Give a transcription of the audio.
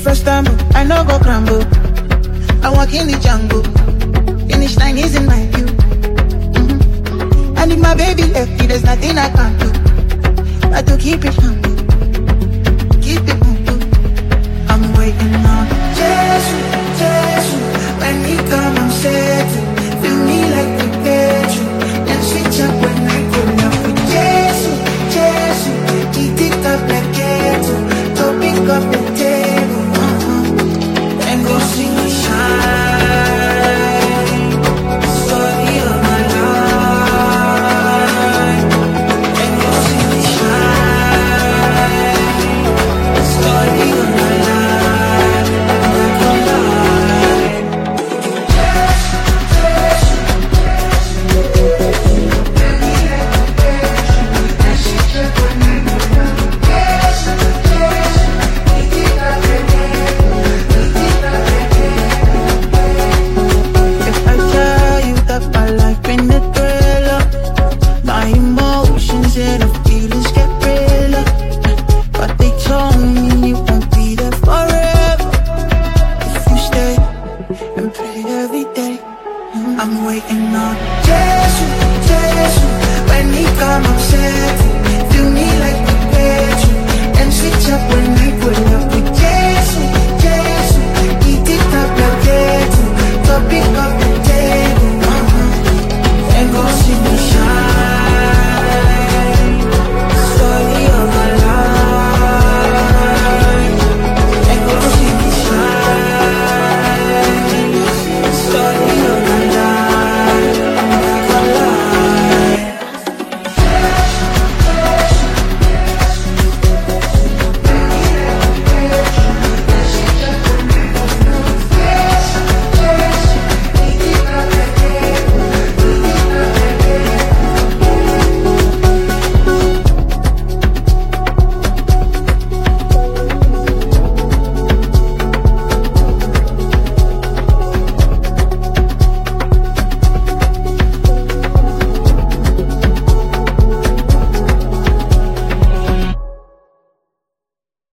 first time, I no go crumble. I walk in the jungle. Finish line is in my view. And if my baby left me, there's nothing I can't do. But to keep it humble, keep it humble. I'm waiting on Jesus, Jesus. When he come, I'm setting. Feel me like the bedroom. And switch up when I go down with Jesus, Jesus. He ticked up like kettle. Topping up the table.